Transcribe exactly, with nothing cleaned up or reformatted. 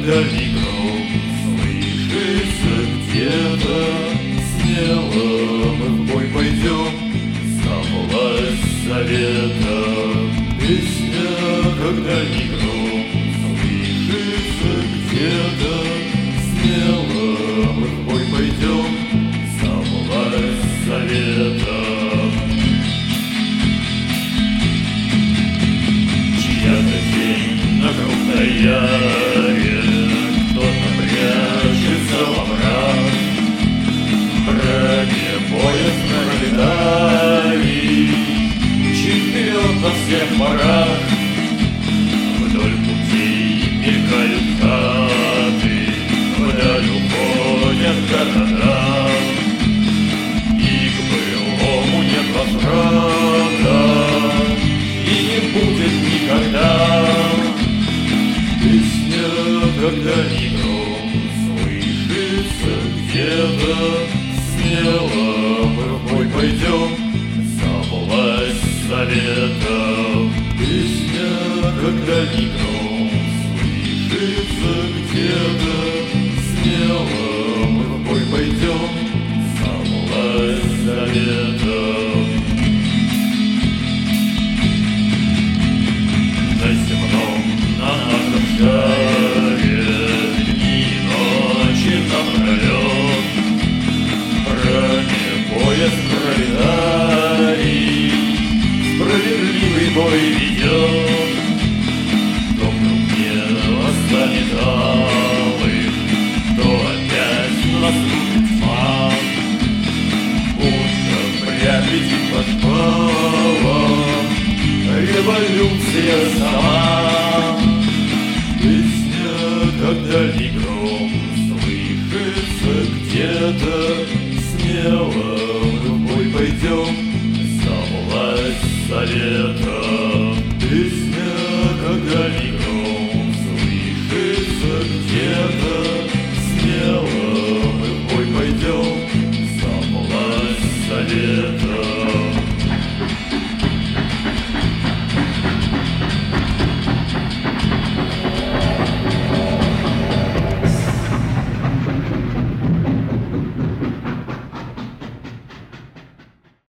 вдали гром слышится где-то, смело мы в бой пойдем за власть совета. Песня, когда вдали гром слышится где-то, смело мы в бой пойдем за власть совета. Чья-то тень на крупной яре, кто-то прячется во мрак. Броне поезд пролетарий мчит вперед на всех парах. Вдоль путей мелькают хаты, вдаль уходят города, и к былому нет возврата, и не будет никогда. Песня, когда гром слышится где-то, смело мы в бой пойдем за власть совета. Песня, когда гром слышится где-то, смело мы в бой пойдем за власть совета. На земном, на нашем шаре дни и ночи напролет бронепоезд пролетарий справедливый бой ведет. То вдруг небо станет алым, то опять наступит тьма, будто прядь летит под шквалом революция сама. Песня, когда гром слышится где-то, смело мы в бой пойдем за власть совета. Песня, когда гром слышится где-то, смело мы в бой пойдем за власть совета.